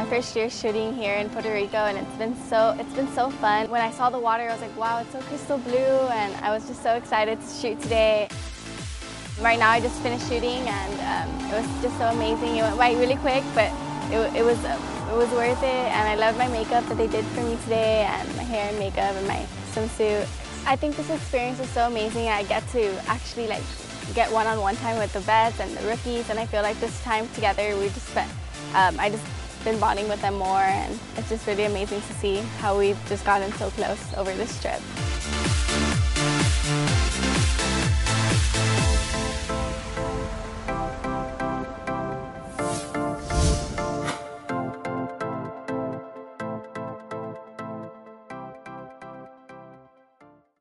first year shooting here in Puerto Rico, and it's been so fun. When I saw the water, I was like, wow, it's so crystal blue, and I was just so excited to shoot today. Right now I just finished shooting, and it was just so amazing. It went by really quick, but it was worth it, and I love my makeup that they did for me today, and my hair and makeup and my swimsuit. I think this experience is so amazing. I get to actually get one-on-one time with the vets and the rookies, and I feel like this time together we just spent, I just been bonding with them more, and it's just really amazing to see how we've just gotten so close over this trip.